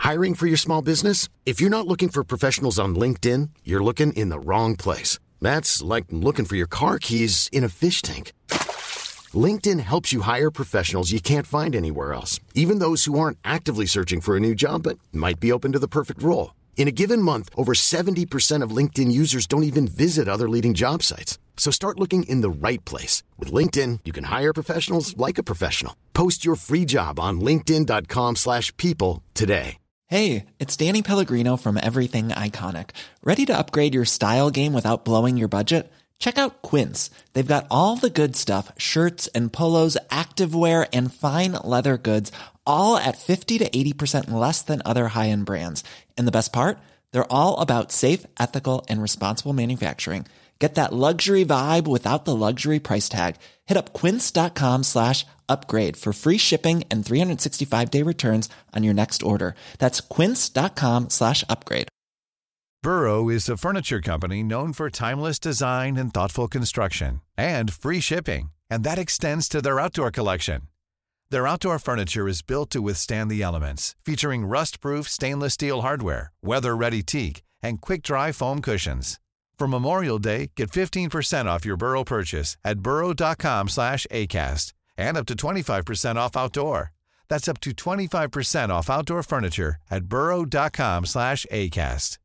Hiring for your small business? If you're not looking for professionals on LinkedIn, you're looking in the wrong place. That's like looking for your car keys in a fish tank. LinkedIn helps you hire professionals you can't find anywhere else, even those who aren't actively searching for a new job but might be open to the perfect role. In a given month, over 70% of LinkedIn users don't even visit other leading job sites. So start looking in the right place. With LinkedIn, you can hire professionals like a professional. Post your free job on linkedin.com/people today. Hey, it's Danny Pellegrino from Everything Iconic. Ready to upgrade your style game without blowing your budget? Check out Quince. They've got all the good stuff, shirts and polos, activewear, and fine leather goods, all at 50 to 80% less than other high-end brands. And the best part? They're all about safe, ethical, and responsible manufacturing. Get that luxury vibe without the luxury price tag. Hit up quince.com/upgrade for free shipping and 365-day returns on your next order. That's quince.com/upgrade. Burrow is a furniture company known for timeless design and thoughtful construction, and free shipping, and that extends to their outdoor collection. Their outdoor furniture is built to withstand the elements, featuring rust-proof stainless steel hardware, weather-ready teak, and quick-dry foam cushions. For Memorial Day, get 15% off your Burrow purchase at burrow.com/ACAST and up to 25% off outdoor. That's up to 25% off outdoor furniture at burrow.com/ACAST.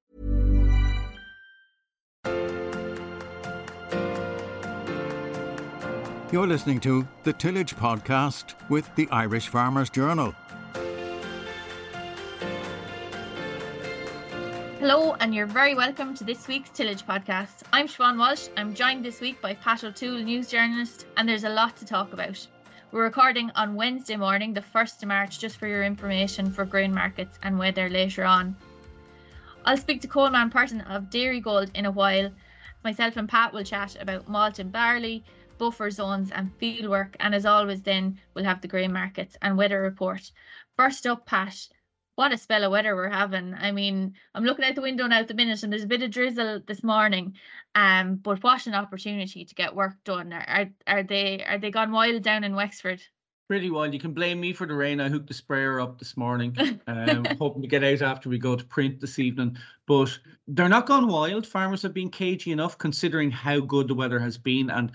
You're listening to the Tillage Podcast with the Irish Farmers Journal. Hello, and you're very welcome to this week's Tillage Podcast. I'm Siobhan Walsh. I'm joined this week by Pat O'Toole, news journalist, and there's a lot to talk about. We're recording on Wednesday morning, the 1st of March, just for your information for grain markets and weather later on. I'll speak to Coleman Parton of Dairygold in a while. Myself and Pat will chat about malt and barley, buffer zones and fieldwork, and as always then we'll have the grain markets and weather report. First up, Pat, what a spell of weather we're having. I mean, I'm looking out the window now at the minute and there's a bit of drizzle this morning, but what an opportunity to get work done. Are they gone wild down in Wexford? Pretty wild. You can blame me for the rain. I hooked the sprayer up this morning, hoping to get out after we go to print this evening. But they're not gone wild. Farmers have been cagey enough considering how good the weather has been. And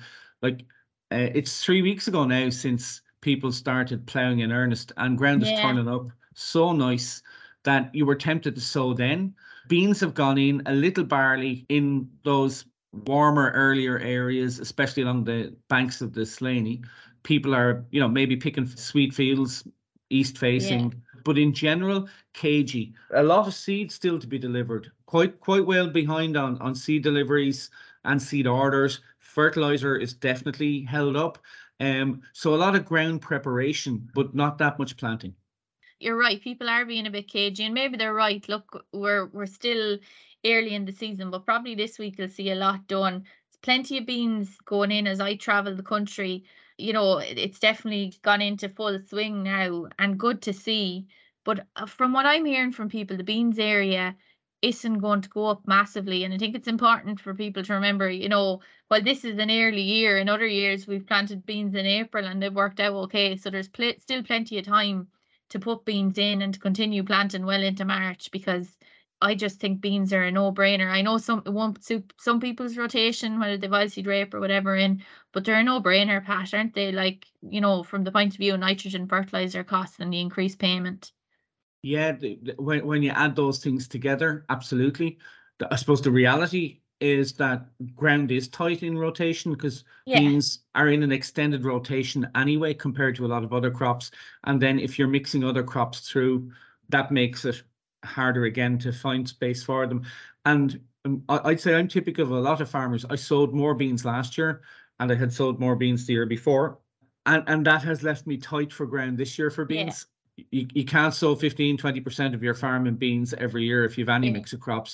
it's 3 weeks ago now since people started ploughing in earnest, and ground is turning up so nice that you were tempted to sow then. Beans have gone in, a little barley in those warmer, earlier areas, especially along the banks of the Slaney. People are, maybe picking sweet fields, east facing, but in general, cagey. A lot of seed still to be delivered. Quite well behind on seed deliveries and seed orders. Fertilizer is definitely held up. So a lot of ground preparation, but not that much planting. You're right. People are being a bit cagey, and maybe they're right. Look, we're still early in the season, but probably this week you'll see a lot done. There's plenty of beans going in as I travel the country. It's definitely gone into full swing now, and good to see. But from what I'm hearing from people, the beans area isn't going to go up massively. And I think it's important for people to remember, while this is an early year, in other years we've planted beans in April and they've worked out okay. So there's still plenty of time to put beans in and to continue planting well into March, because I just think beans are a no-brainer. I know it won't suit some people's rotation, whether they've oilseed rape or whatever in, but they're a no-brainer, Pat, aren't they? From the point of view of nitrogen fertilizer costs and the increased payment. Yeah, when you add those things together, absolutely. I suppose the reality is that ground is tight in rotation because beans are in an extended rotation anyway compared to a lot of other crops. And then if you're mixing other crops through, that makes it harder again to find space for them. And I'd say I'm typical of a lot of farmers. I sowed more beans last year and I had sowed more beans the year before. And that has left me tight for ground this year for beans. You can't sow 15-20% of your farm in beans every year if you've any mix of crops.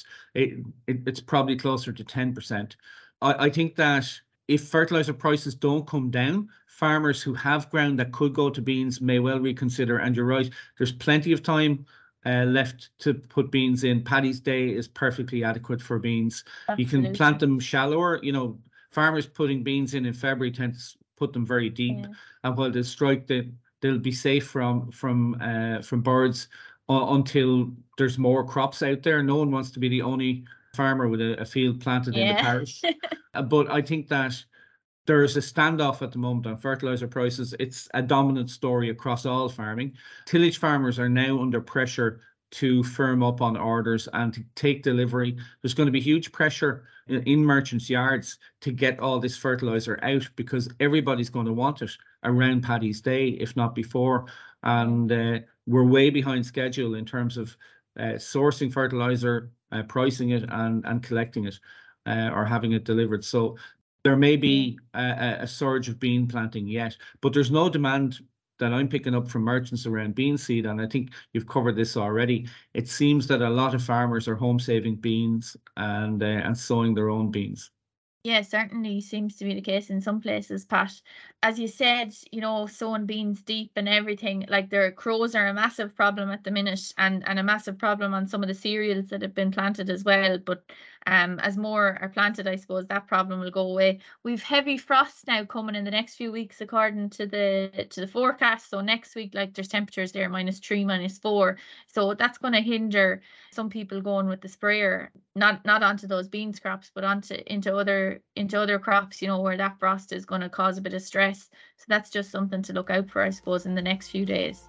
It's probably closer to 10%. I think that if fertilizer prices don't come down, farmers who have ground that could go to beans may well reconsider. And you're right, there's plenty of time left to put beans in. Paddy's Day is perfectly adequate for beans. Absolutely. You can plant them shallower. Farmers putting beans in February tend to put them very deep, and while they strike they'll be safe from birds. until there's more crops out there. No one wants to be the only farmer with a field planted in the parish. But I think that there's a standoff at the moment on fertilizer prices. It's a dominant story across all farming. Tillage farmers are now under pressure to firm up on orders and to take delivery. There's going to be huge pressure in merchants' yards to get all this fertilizer out, because everybody's going to want it around Paddy's Day, if not before. And we're way behind schedule in terms of sourcing fertilizer, pricing it, and collecting it or having it delivered. So there may be a surge of bean planting yet, but there's no demand that I'm picking up from merchants around bean seed. And I think you've covered this already. It seems that a lot of farmers are home saving beans and sowing their own beans. Yeah, certainly seems to be the case in some places, Pat. As you said, sowing beans deep and everything, like their crows are a massive problem at the minute, and a massive problem on some of the cereals that have been planted as well. But as more are planted, I suppose that problem will go away. We've heavy frost now coming in the next few weeks, according to the forecast. So next week, like there's temperatures there -3, -4. So that's going to hinder some people going with the sprayer, not onto those beans crops, but into other crops, where that frost is going to cause a bit of stress. So that's just something to look out for, I suppose, in the next few days.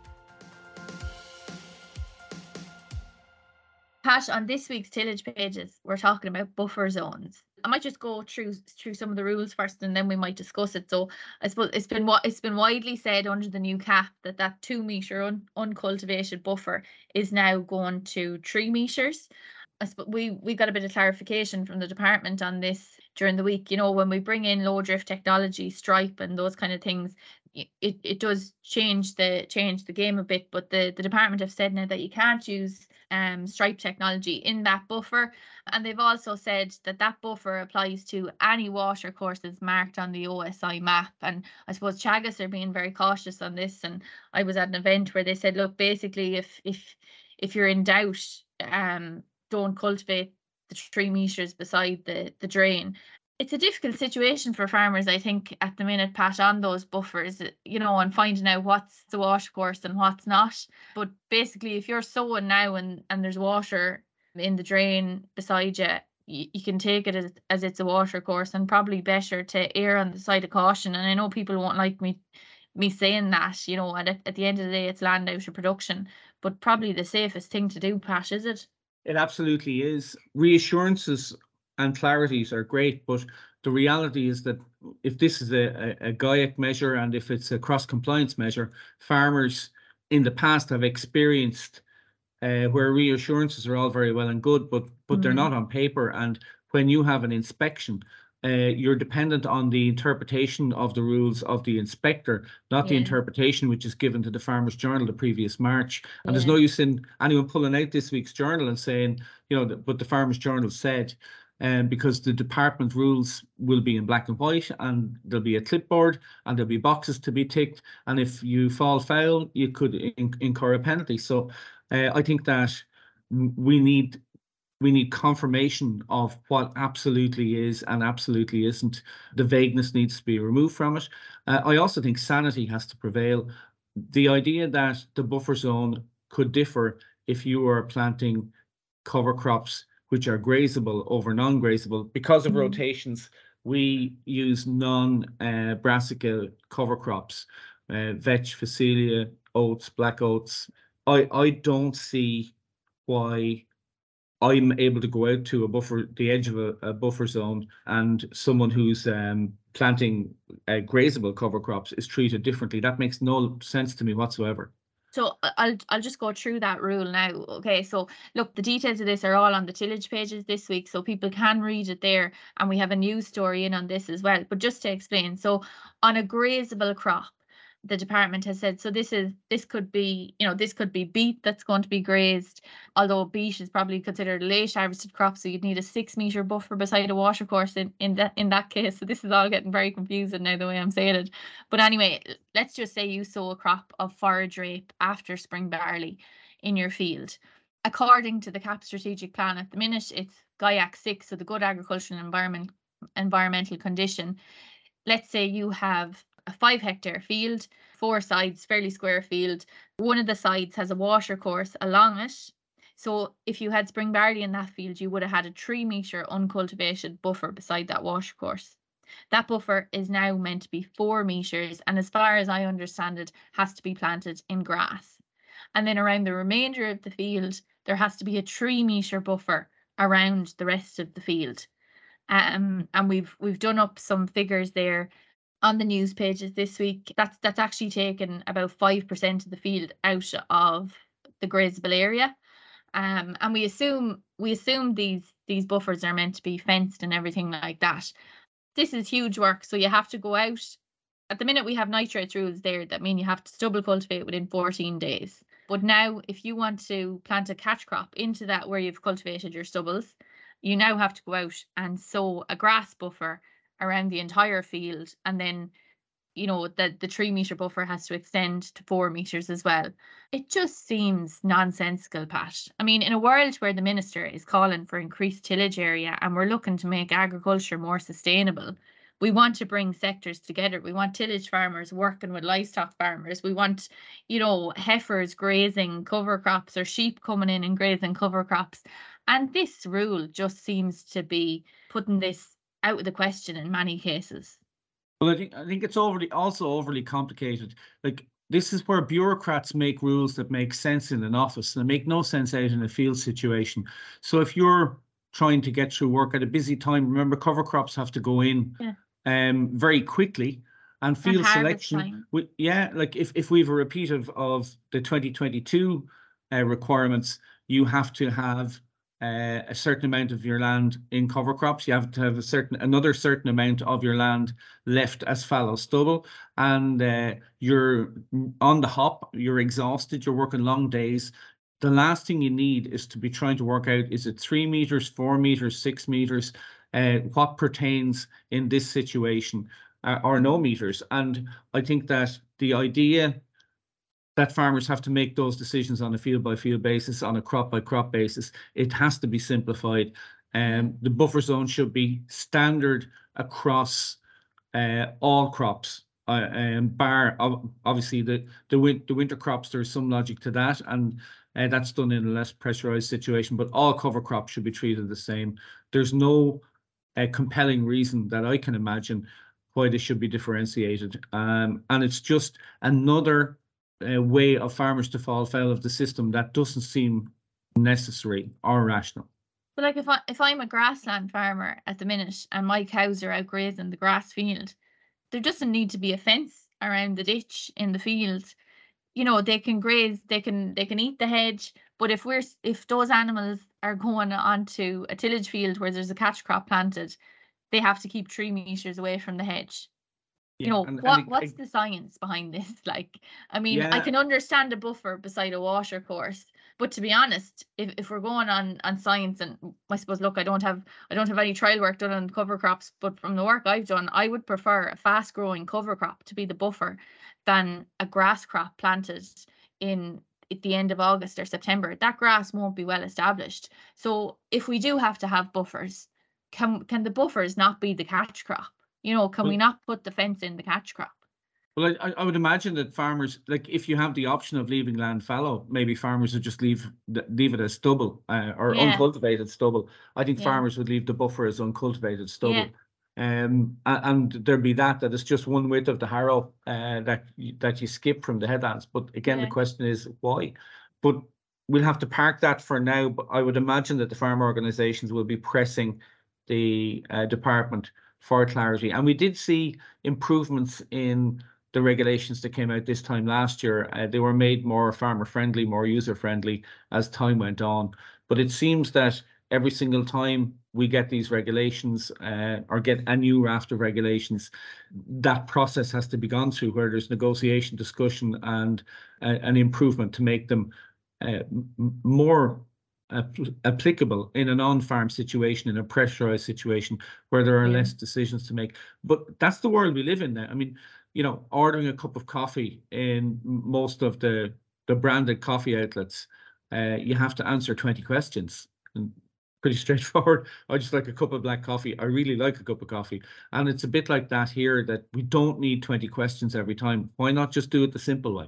Pat, on this week's tillage pages, we're talking about buffer zones. I might just go through some of the rules first, and then we might discuss it. So I suppose it's been widely said under the new cap that 2 metre uncultivated buffer is now going to 3 metres. I suppose we got a bit of clarification from the department on this during the week. When we bring in low drift technology, stripe, and those kind of things, it does change the game a bit. But the department have said now that you can't use stripe technology in that buffer, and they've also said that buffer applies to any water courses marked on the OSI map. And I suppose Teagasc are being very cautious on this. And I was at an event where they said, look, basically, if you're in doubt, don't cultivate the 3 metres beside the drain. It's a difficult situation for farmers, I think, at the minute, Pat, on those buffers, and finding out what's the water course and what's not. But basically, if you're sowing now and there's water in the drain beside you, you can take it as it's a water course, and probably better to err on the side of caution. And I know people won't like me saying that, and at the end of the day, it's land out of production. But probably the safest thing to do, Pat, is it? It absolutely is. Reassurances and clarities are great, but the reality is that if this is a GAEC measure and if it's a cross-compliance measure, farmers in the past have experienced where reassurances are all very well and good, but they're not on paper. And when you have an inspection, you're dependent on the interpretation of the rules of the inspector, not the interpretation which is given to the Farmers Journal the previous March. And there's no use in anyone pulling out this week's journal and saying, but the Farmers Journal said, because the department rules will be in black and white, and there'll be a clipboard and there'll be boxes to be ticked. And if you fall foul, you could incur a penalty. So I think that we need confirmation of what absolutely is and absolutely isn't. The vagueness needs to be removed from it. I also think sanity has to prevail. The idea that the buffer zone could differ if you are planting cover crops which are grazable over non-grazable. Because of rotations, we use non-brassica cover crops, vetch, phacelia, oats, black oats. I don't see why I'm able to go out to the edge of a buffer zone, and someone who's planting grazable cover crops is treated differently. That makes no sense to me whatsoever. So I'll just go through that rule now. Okay, so look, the details of this are all on the tillage pages this week, so people can read it there, and we have a news story in on this as well. But just to explain, so on a grazable crop, the department has said, so this could be beet that's going to be grazed, although beet is probably considered a late harvested crop, so you'd need a 6 metre buffer beside a water course in that case. So this is all getting very confusing now the way I'm saying it. But anyway, let's just say you sow a crop of forage rape after spring barley in your field. According to the CAP strategic plan at the minute, it's GAEC 6, so the Good Agricultural Environmental Condition. Let's say you have a 5 hectare field, 4 sides, fairly square field. One of the sides has a washer course along it. So if you had spring barley in that field, you would have had a 3-metre uncultivated buffer beside that washer course. That buffer is now meant to be 4 metres, and as far as I understand it, has to be planted in grass. And then around the remainder of the field, there has to be a 3-metre buffer around the rest of the field. And we've done up some figures there on the news pages this week. That's actually taken about 5% of the field out of the grazable area. And we assume these buffers are meant to be fenced and everything like that. This is huge work, so you have to go out. At the minute, we have nitrates rules there that mean you have to stubble cultivate within 14 days. But now, if you want to plant a catch crop into that where you've cultivated your stubbles, you now have to go out and sow a grass buffer around the entire field, and then the 3-metre buffer has to extend to 4 metres as well. It just seems nonsensical, Pat. I mean, in a world where the minister is calling for increased tillage area and we're looking to make agriculture more sustainable, we want to bring sectors together. We want tillage farmers working with livestock farmers. We want, heifers grazing cover crops or sheep coming in and grazing cover crops. And this rule just seems to be putting this out of the question in many cases. Well, I think it's overly complicated. Like, this is where bureaucrats make rules that make sense in an office and make no sense out in a field situation. So if you're trying to get through work at a busy time, remember cover crops have to go in very quickly, and field selection. Like if we have a repeat of the 2022 requirements, you have to have a certain amount of your land in cover crops. You have to have another certain amount of your land left as fallow stubble, and you're on the hop, you're exhausted, you're working long days. The last thing you need is to be trying to work out, is it 3 metres, 4 metres, 6 metres, what pertains in this situation, or no meters. And I think that the idea that farmers have to make those decisions on a field by field basis, on a crop by crop basis, it has to be simplified. The buffer zone should be standard across all crops, bar obviously the winter crops. There's some logic to that, and that's done in a less pressurized situation, but all cover crops should be treated the same. There's no compelling reason that I can imagine why they should be differentiated, and it's just another way of farmers to fall foul of the system that doesn't seem necessary or rational. But like if I'm a grassland farmer at the minute and my cows are out grazing the grass field, there doesn't need to be a fence around the ditch in the field. They can graze, they can eat the hedge. But if those animals are going onto a tillage field where there's a catch crop planted, they have to keep 3 meters away from the hedge. What's the science behind this? Like, I mean, I can understand a buffer beside a washer course, but to be honest, if we're going on science, and I suppose, look, I don't have any trial work done on cover crops, but from the work I've done, I would prefer a fast growing cover crop to be the buffer than a grass crop planted at the end of August or September. That grass won't be well established. So if we do have to have buffers, can the buffers not be the catch crop? Can we not put the fence in the catch crop? Well, I would imagine that farmers, like, if you have the option of leaving land fallow, maybe farmers would just leave it as stubble, or uncultivated stubble. I think farmers would leave the buffer as uncultivated stubble. And there'd be that it's just one width of the harrow that you skip from the headlands. But again, the question is why? But we'll have to park that for now. But I would imagine that the farm organisations will be pressing the department for clarity. And we did see improvements in the regulations that came out this time last year. They were made more farmer friendly, more user friendly as time went on. But it seems that every single time we get these regulations or get a new raft of regulations, that process has to be gone through, where there's negotiation, discussion, and an improvement to make them more applicable in an on-farm situation, in a pressurized situation where there are less decisions to make. But that's the world we live in now. I mean, ordering a cup of coffee in most of the branded coffee outlets, you have to answer 20 questions. And pretty straightforward. I just like a cup of black coffee. I really like a cup of coffee. And it's a bit like that here, that we don't need 20 questions every time. Why not just do it the simple way?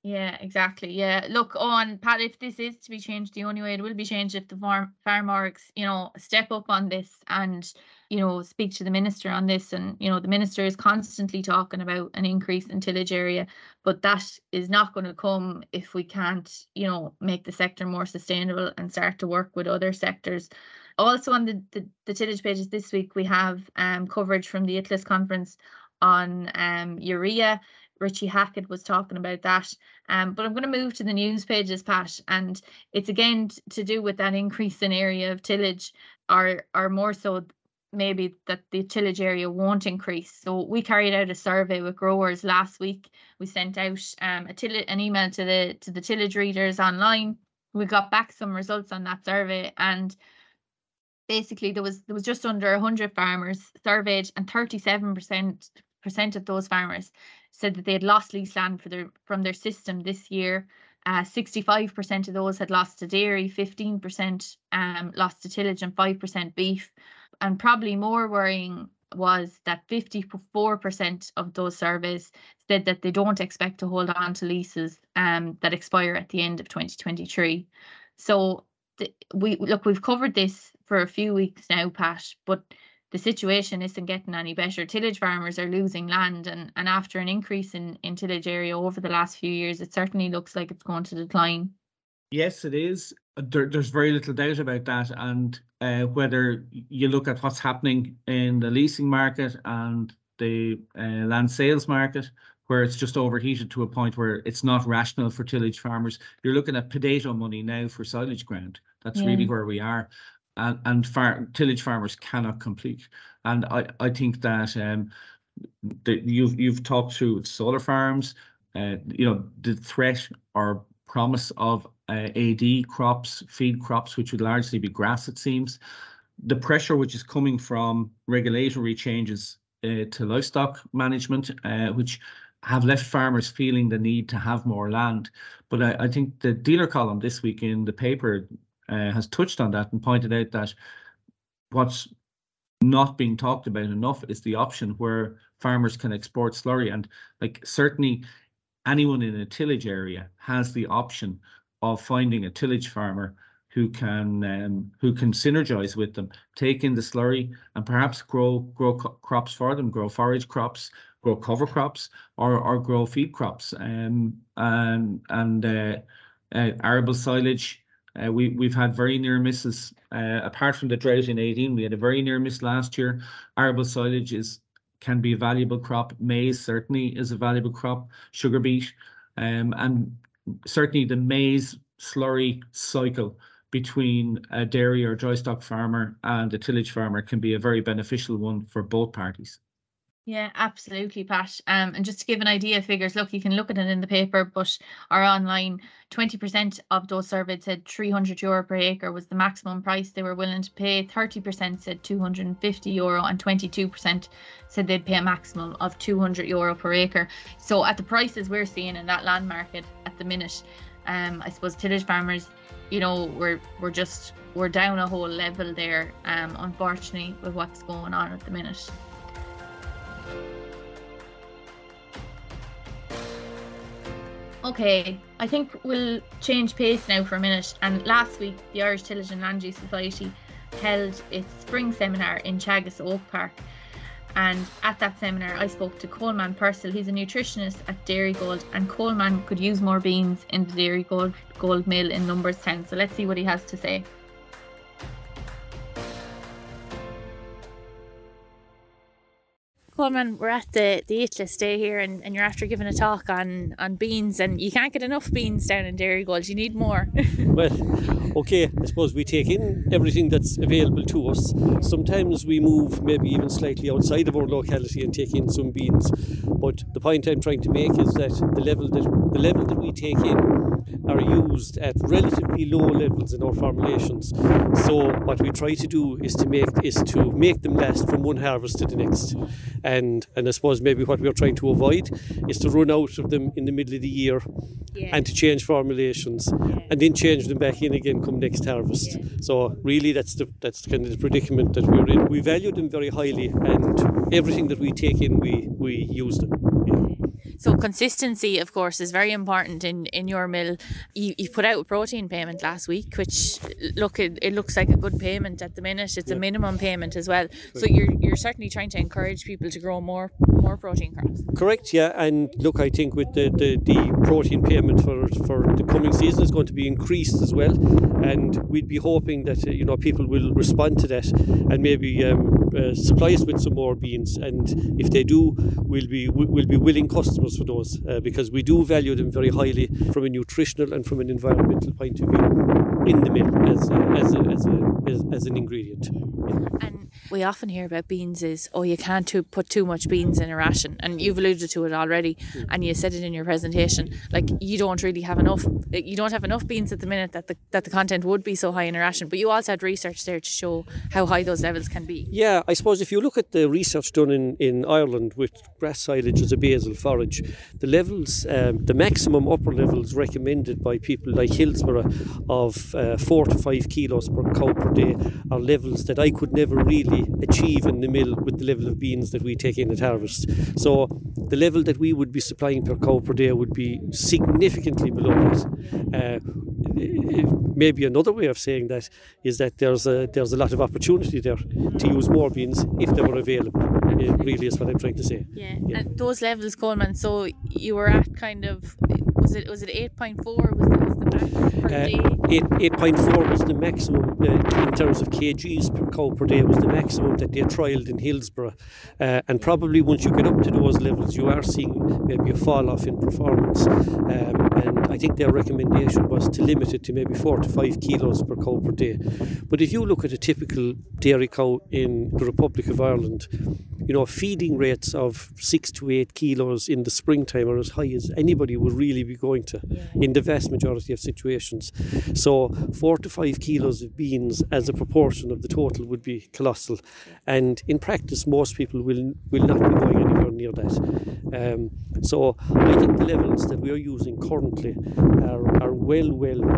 Yeah, exactly. Yeah, look, on Pat, if this is to be changed, the only way it will be changed if the farmers, step up on this and, speak to the minister on this. And, the minister is constantly talking about an increase in tillage area, but that is not going to come if we can't, make the sector more sustainable and start to work with other sectors. Also on the tillage pages this week, we have coverage from the ITLIS conference on urea. Richie Hackett was talking about that. But I'm going to move to the news pages, Pat, and it's again to do with that increase in area of tillage, or more so maybe that the tillage area won't increase. So we carried out a survey with growers last week. We sent out an email to the tillage readers online. We got back some results on that survey, and basically there was just under 100 farmers surveyed, and 37% of those farmers said that they had lost lease land from their system this year. 65% of those had lost to dairy, 15% lost to tillage, and 5% beef. And probably more worrying was that 54% of those surveys said that they don't expect to hold on to leases that expire at the end of 2023. So we've covered this for a few weeks now, Pat, but the situation isn't getting any better. Tillage farmers are losing land, and after an increase in tillage area over the last few years, it certainly looks like it's going to decline. Yes, it is. There's very little doubt about that. And whether you look at what's happening in the leasing market and the land sales market, where it's just overheated to a point where it's not rational for tillage farmers, you're looking at potato money now for silage ground. That's really where we are. And tillage farmers cannot complete. And I think that you've talked through solar farms, the threat or promise of AD crops, feed crops, which would largely be grass, it seems. The pressure which is coming from regulatory changes to livestock management, which have left farmers feeling the need to have more land. But I think the dealer column this week in the paper has touched on that and pointed out that what's not being talked about enough is the option where farmers can export slurry. And certainly anyone in a tillage area has the option of finding a tillage farmer who can synergize with them, take in the slurry and perhaps grow crops for them, grow forage crops, grow cover crops, or grow feed crops, and arable silage. We've had very near misses. Apart from the drought in 18, we had a very near miss last year. Arable silage can be a valuable crop. Maize certainly is a valuable crop. Sugar beet, and certainly the maize slurry cycle between a dairy or dry stock farmer and a tillage farmer can be a very beneficial one for both parties. Yeah, absolutely, Pat. And just to give an idea of figures, look, you can look at it in the paper, but or online, 20% of those surveyed said €300 per acre was the maximum price they were willing to pay. 30% said €250, and 22% said they'd pay a maximum of €200 per acre. So at the prices we're seeing in that land market at the minute, I suppose tillage farmers, we're down a whole level there, unfortunately, with what's going on at the minute. Okay, I think we'll change pace now for a minute. And last week, the Irish Tillage and Land Use Society held its spring seminar in Teagasc Oak Park. And at that seminar, I spoke to Coleman Purcell. He's a nutritionist at Dairygold, and Coleman could use more beans in the Dairygold mill in Numbers Town. So let's see what he has to say. Coleman, we're at the ITLIS day here, and you're after giving a talk on beans, and you can't get enough beans down in Dairygold. You need more. Well, okay, I suppose we take in everything that's available to us. Sometimes we move maybe even slightly outside of our locality and take in some beans. But the point I'm trying to make is that the level that we take in are used at relatively low levels in our formulations. So what we try to do is to make them last from one harvest to the next. And I suppose maybe what we're trying to avoid is to run out of them in the middle of the year, and to change formulations, and then change them back in again come next harvest. Yeah. So really that's kind of the predicament that we're in. We value them very highly, and everything that we take in we use them. Yeah. So consistency, of course, is very important in your mill. You put out a protein payment last week, which it looks like a good payment at the minute. It's a minimum payment as well. So you're certainly trying to encourage people to grow more protein crops. Correct, yeah. And look, I think with the protein payment for the coming season is going to be increased as well. And we'd be hoping that people will respond to that and maybe supply us with some more beans. And if they do, we'll be willing customers for those because we do value them very highly from a nutritional and from an environmental point of view in the mill as an ingredient. And we often hear about beans is, you can't put too much beans in a ration, and you've alluded to it already, and you said it in your presentation, like you don't have enough beans at the minute that the content would be so high in a ration, but you also had research there to show how high those levels can be. Yeah, I suppose if you look at the research done in Ireland with grass silage as a basal forage, the levels, the maximum upper levels recommended by people like Hillsborough of 4 to 5 kilos per cow per day are levels that I could never really achieve in the mill with the level of beans that we take in at harvest. So the level that we would be supplying per cow per day would be significantly below that. Maybe another way of saying that is that there's a lot of opportunity there to use more beans if they were available. It really is what I'm trying to say. Yeah. And those levels, Coleman, so you were at kind of, was it 8.4 was the max per day? 8.4 was the maximum in terms of kgs per cow per day, was the maximum that they trialled in Hillsborough. And probably once you get up to those levels, you are seeing maybe a fall off in performance. And I think their recommendation was to limit it to maybe 4 to 5 kilos per cow per day. But if you look at a typical dairy cow in the Republic of Ireland, feeding rates of 6 to 8 kilos in the springtime are as high as anybody would really be going to in the vast majority of situations. So 4 to 5 kilos of beans as a proportion of the total would be colossal. And in practice, most people will not be going anywhere near that. So I think the levels that we are using currently are well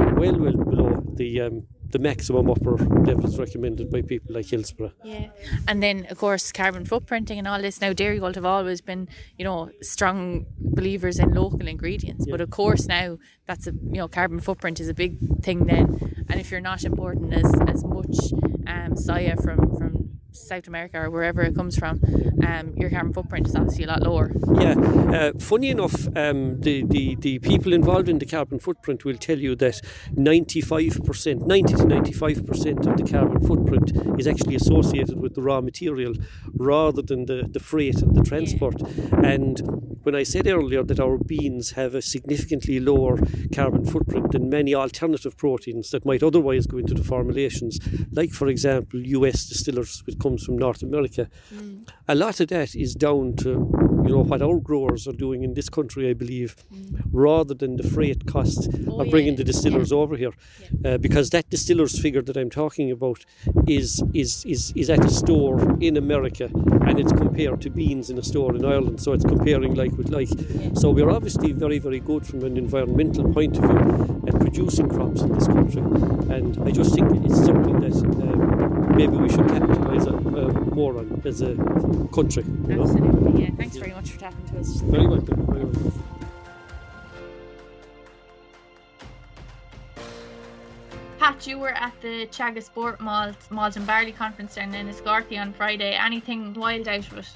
below the maximum upper levels recommended by people like Hillsborough. Yeah, and then of course carbon footprinting and all this. Now Dairygold have always been, strong believers in local ingredients, but of course now that's carbon footprint is a big thing then. And if you're not importing as much soya from South America or wherever it comes from, your carbon footprint is obviously a lot lower. Yeah, funny enough, the people involved in the carbon footprint will tell you that 90 to 95% of the carbon footprint is actually associated with the raw material rather than the freight and the transport. And when I said earlier that our beans have a significantly lower carbon footprint than many alternative proteins that might otherwise go into the formulations, like for example US distillers, which comes from North America, a lot of that is down to what our growers are doing in this country, I believe, rather than the freight cost of bringing the distillers over here, because that distiller's figure that I'm talking about is at a store in America, and it's compared to beans in a store in Ireland, so it's comparing like with like. So we're obviously very, very good from an environmental point of view at producing crops in this country, and I just think it's something that maybe we should capitalise more on as a country. Absolutely, yeah. Thanks very much for talking to us. Very welcome. Very welcome. Pat, you were at the Teagasc Sport Malt and Barley Conference down in Enniscorthy on Friday. Anything wild out of it?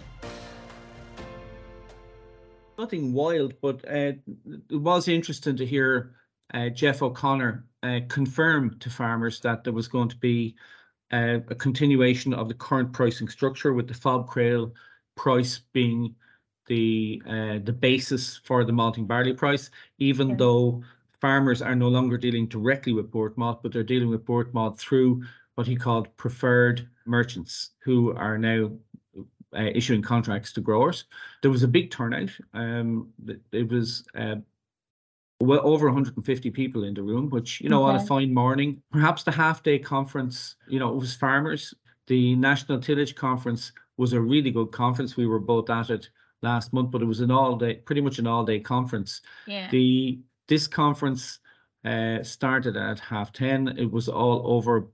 Nothing wild, but it was interesting to hear Jeff O'Connor confirm to farmers that there was going to be a continuation of the current pricing structure, with the FOB Crail price being the basis for the malting barley price, even though farmers are no longer dealing directly with Boart Malt, but they're dealing with Boart Malt through what he called preferred merchants, who are now issuing contracts to growers. There was a big turnout. It was well over 150 people in the room, which, on a fine morning. Perhaps the half-day conference, it was farmers. The National Tillage Conference was a really good conference. We were both at it last month, but it was pretty much an all-day conference. Yeah. This conference started at 10:30. It was all over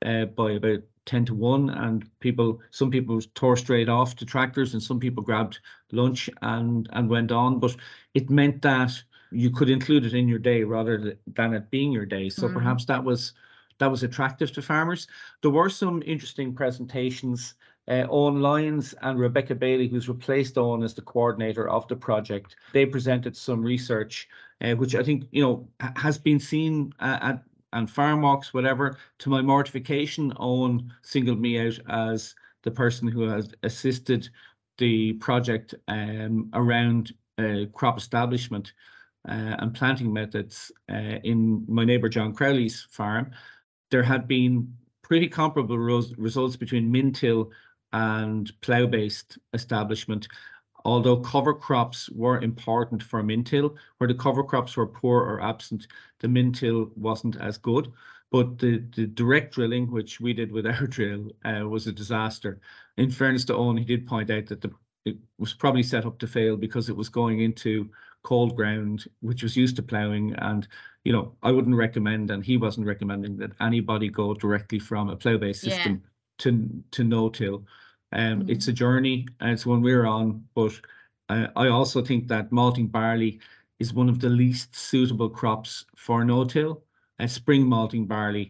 by about 10-1, and some people tore straight off to tractors, and some people grabbed lunch and went on. But it meant that you could include it in your day rather than it being your day. So perhaps that was attractive to farmers. There were some interesting presentations. Owen Lyons and Rebecca Bailey, who's replaced Owen as the coordinator of the project, they presented some research, which I think has been seen at and farm walks, whatever. To my mortification, Owen singled me out as the person who has assisted the project around crop establishment and planting methods in my neighbour John Crowley's farm. There had been pretty comparable results between min-till and plough-based establishment, although cover crops were important for min-till. Where the cover crops were poor or absent, the min-till wasn't as good. But the direct drilling, which we did with our drill, was a disaster. In fairness to Owen, he did point out that it was probably set up to fail because it was going into cold ground, which was used to ploughing. And, I wouldn't recommend, and he wasn't recommending, that anybody go directly from a plough-based system to no-till. It's a journey, and it's one we're on, but I also think that malting barley is one of the least suitable crops for no-till. Spring malting barley,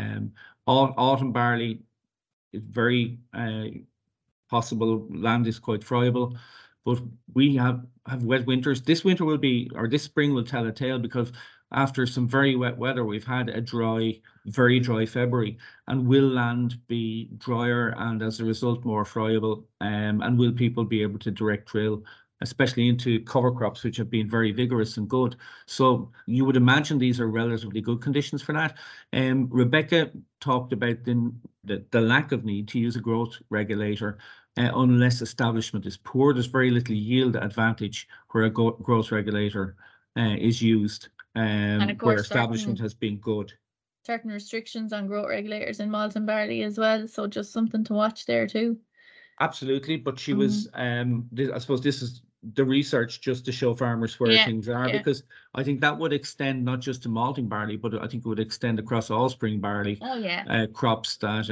autumn barley is very possible. Land is quite friable, but we have wet winters. This winter will be, or this spring will tell a tale, because after some very wet weather, we've had a very dry February. And will land be drier and as a result more friable? And will people be able to direct drill, especially into cover crops, which have been very vigorous and good? So you would imagine these are relatively good conditions for that. Rebecca talked about the lack of need to use a growth regulator unless establishment is poor. There's very little yield advantage where a growth regulator is used. And of course, where establishment has been good. Certain restrictions on growth regulators in malt and barley as well, so just something to watch there too. Absolutely, but she was, I suppose this is the research just to show farmers where things are, because I think that would extend not just to malting barley, but I think it would extend across all spring barley crops that,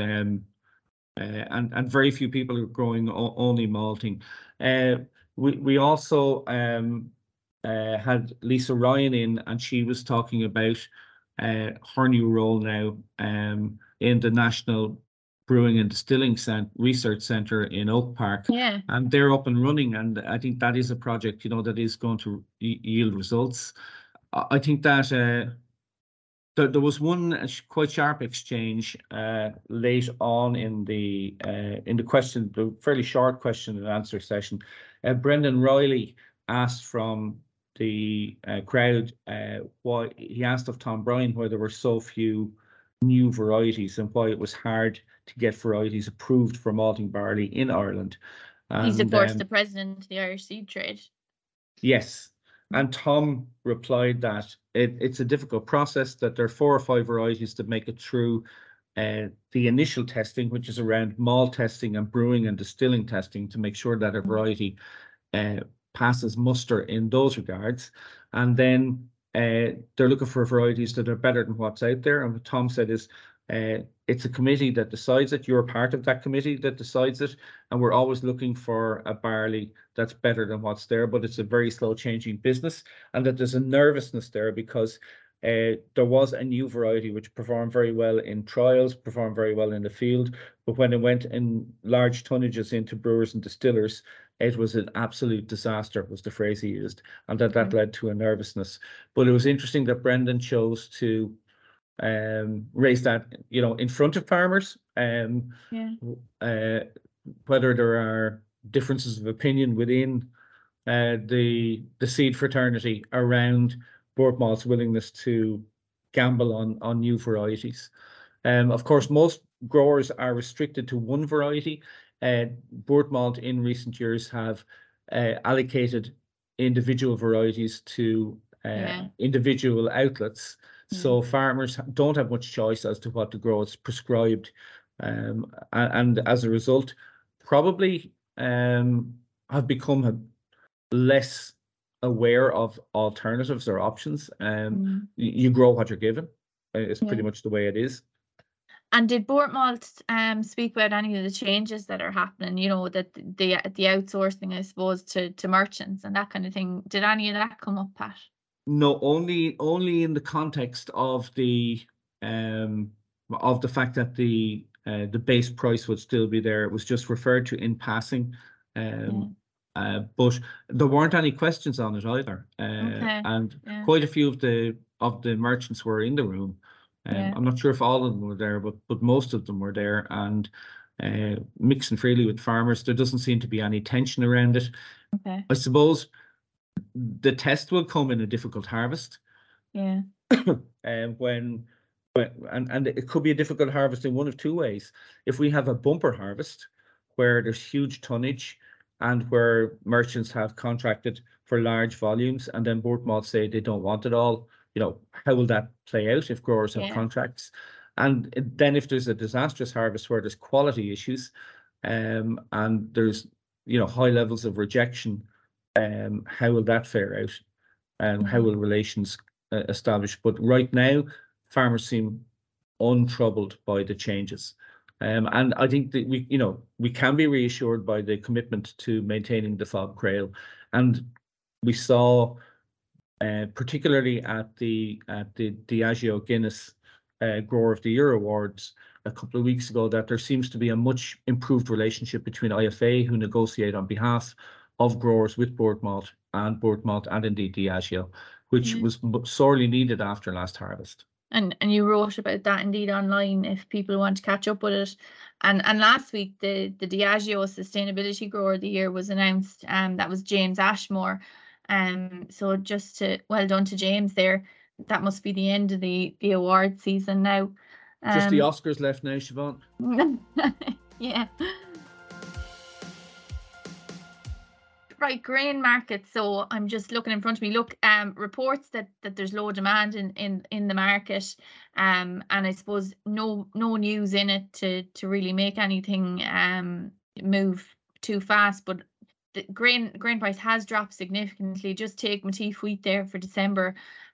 and very few people are growing only malting. We also had Lisa Ryan in, and she was talking about her new role now in the National Brewing and Distilling Research Centre in Oak Park. And they're up and running, and I think that is a project that is going to yield results. I think that there was one quite sharp exchange late on in the question, the fairly short question and answer session. Brendan Riley asked from the crowd why he asked of Tom Bryan why there were so few new varieties and why it was hard to get varieties approved for malting barley in Ireland. He's of course the president of the Irish Seed Trade. Yes, and Tom replied that it's a difficult process, that there are 4 or 5 varieties that make it through the initial testing, which is around malt testing and brewing and distilling testing, to make sure that a variety passes muster in those regards. And then they're looking for varieties that are better than what's out there. And what Tom said is it's a committee that decides it. You're part of that committee that decides it. And we're always looking for a barley that's better than what's there, but it's a very slow changing business. And that there's a nervousness there because there was a new variety which performed very well in trials, performed very well in the field, but when it went in large tonnages into brewers and distillers, it was an absolute disaster, was the phrase he used, and that led to a nervousness. But it was interesting that Brendan chose to raise that, in front of farmers. Whether there are differences of opinion within the seed fraternity around Boort Malt's willingness to gamble on new varieties. Of course, most growers are restricted to one variety. Boort Malt in recent years have allocated individual varieties to individual outlets. So farmers don't have much choice as to what to grow. It's prescribed. And as a result, probably have become less aware of alternatives or options. You grow what you're given. It's pretty much the way it is. And did Bournemouth speak about any of the changes that are happening, that the outsourcing, I suppose, to merchants and that kind of thing? Did any of that come up, Pat? No, only in the context of the fact that the base price would still be there. It was just referred to in passing. But there weren't any questions on it either. And quite a few of the merchants were in the room. I'm not sure if all of them were there, but most of them were there, and mixing freely with farmers. There doesn't seem to be any tension around it. I suppose the test will come in a difficult harvest. And it could be a difficult harvest in one of two ways. If we have a bumper harvest where there's huge tonnage and where merchants have contracted for large volumes, and then Bournemouth say they don't want it all, how will that play out if growers have contracts? And then if there's a disastrous harvest where there's quality issues, and there's high levels of rejection, how will that fare out? And how will relations establish? But right now, farmers seem untroubled by the changes. And I think that we can be reassured by the commitment to maintaining the FOB Crail. And we saw, particularly at the Diageo Guinness Grower of the Year Awards a couple of weeks ago, that there seems to be a much improved relationship between IFA, who negotiate on behalf of growers with Bournemouth and indeed Diageo, which was sorely needed after last harvest. And you wrote about that indeed online if people want to catch up with it. And last week the Diageo Sustainability Grower of the Year was announced. That was James Ashmore. So well done to James there. That must be the end of the award season now. Just the Oscars left now, Siobhan. Yeah. Right, grain market. So I'm just looking in front of me. Look, reports that there's low demand in the market, and I suppose no news in it to really make anything move too fast. But the grain price has dropped significantly. Just take Matif wheat there for December,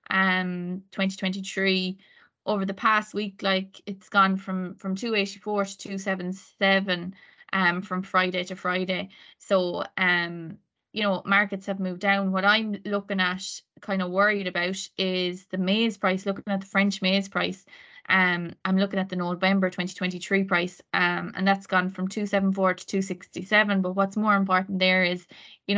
2023. Over the past week, like, it's gone from 284 to 277, from Friday to Friday. So markets have moved down. What I'm looking at, kind of worried about, is the maize price. Looking at the French maize price, I'm looking at the November 2023 price, and that's gone from 274 to 267. But what's more important there is,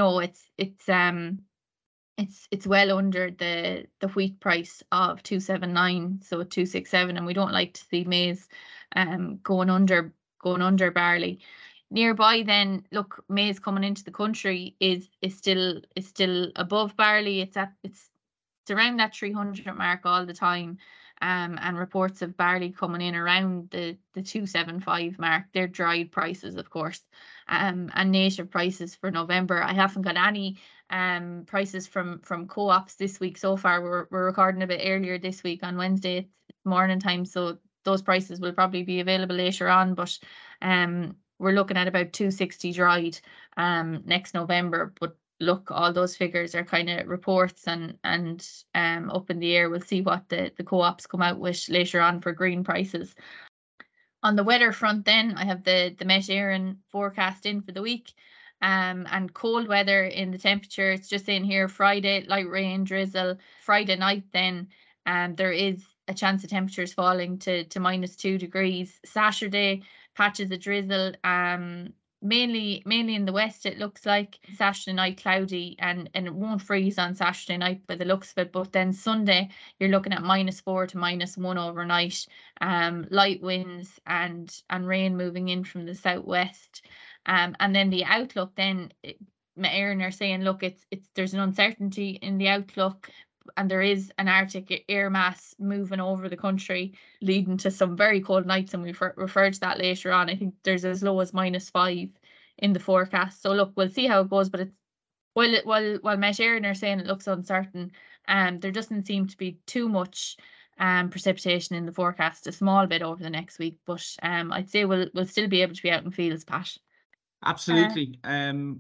it's well under the wheat price of 279, so 267, and we don't like to see maize going under barley. Nearby, then, look, maize coming into the country is still above barley. It's around that 300 mark all the time, and reports of barley coming in around the 275 mark. They're dried prices, of course, and native prices for November. I haven't got any prices from co-ops this week so far. We're recording a bit earlier this week on Wednesday. It's morning time, so those prices will probably be available later on. But we're looking at about 260 dried next November. But look, all those figures are kind of reports and up in the air. We'll see what the co-ops come out with later on for green prices. On the weather front, then, I have the Met Éireann forecast in for the week. And cold weather in the temperature. It's just in here: Friday, light rain, drizzle. Friday night, then, there is a chance of temperatures falling to -2 degrees. Saturday, patches of drizzle, mainly in the west, it looks like. Saturday night, cloudy, and it won't freeze on Saturday night by the looks of it. But then Sunday, you're looking at -4 to -1 overnight. Light winds and rain moving in from the southwest. And then the outlook, then, Éireann are saying, look, there's an uncertainty in the outlook, and there is an Arctic air mass moving over the country, leading to some very cold nights, and we've referred to that later on. I think there's as low as -5 in the forecast. So look, we'll see how it goes. But it's while Met Éireann are saying it looks uncertain, there doesn't seem to be too much precipitation in the forecast. A small bit over the next week, but I'd say we'll still be able to be out in fields, Pat. Absolutely. And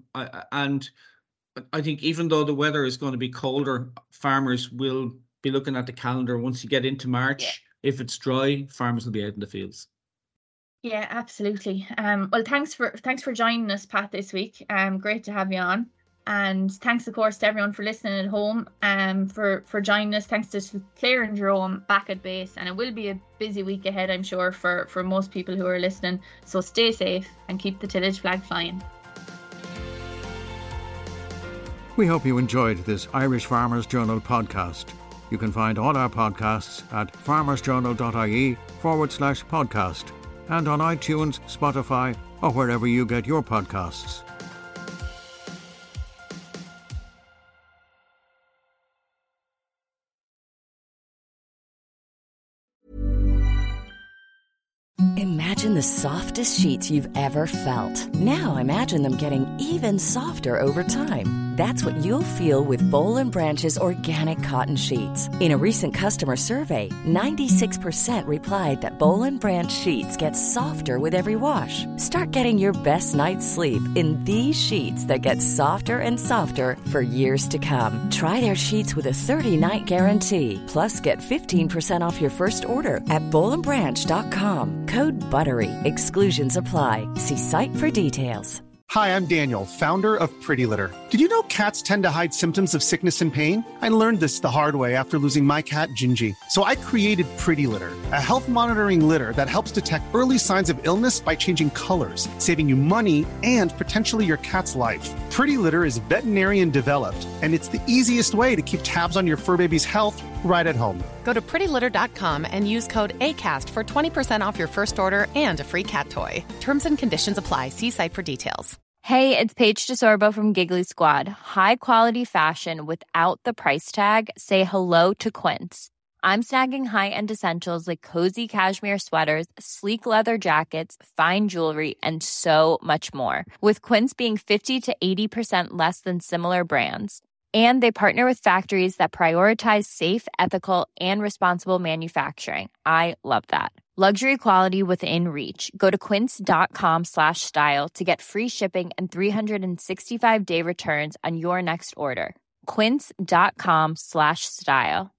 I think even though the weather is going to be colder, farmers will be looking at the calendar once you get into March. If it's dry, farmers will be out in the fields. Yeah, absolutely. Well, thanks for joining us, Pat, this week. Great to have you on. And thanks, of course, to everyone for listening at home, for joining us. Thanks to Claire and Jerome back at base. And it will be a busy week ahead, I'm sure, for most people who are listening. So stay safe and keep the tillage flag flying. We hope you enjoyed this Irish Farmers Journal podcast. You can find all our podcasts at farmersjournal.ie/podcast and on iTunes, Spotify, or wherever you get your podcasts. Imagine the softest sheets you've ever felt. Now imagine them getting even softer over time. That's what you'll feel with Boll & Branch's organic cotton sheets. In a recent customer survey, 96% replied that Boll & Branch sheets get softer with every wash. Start getting your best night's sleep in these sheets that get softer and softer for years to come. Try their sheets with a 30-night guarantee. Plus, get 15% off your first order at bollandbranch.com. Code BUTTERY. Exclusions apply. See site for details. Hi, I'm Daniel, founder of Pretty Litter. Did you know cats tend to hide symptoms of sickness and pain? I learned this the hard way after losing my cat, Gingy. So I created Pretty Litter, a health monitoring litter that helps detect early signs of illness by changing colors, saving you money and potentially your cat's life. Pretty Litter is veterinarian developed, and it's the easiest way to keep tabs on your fur baby's health right at home. Go to prettylitter.com and use code ACAST for 20% off your first order and a free cat toy. Terms and conditions apply. See site for details. Hey, it's Paige DeSorbo from Giggly Squad. High quality fashion without the price tag. Say hello to Quince. I'm snagging high-end essentials like cozy cashmere sweaters, sleek leather jackets, fine jewelry, and so much more. With Quince being 50 to 80% less than similar brands. And they partner with factories that prioritize safe, ethical, and responsible manufacturing. I love that. Luxury quality within reach. Go to quince.com/style to get free shipping and 365-day returns on your next order. Quince.com/style.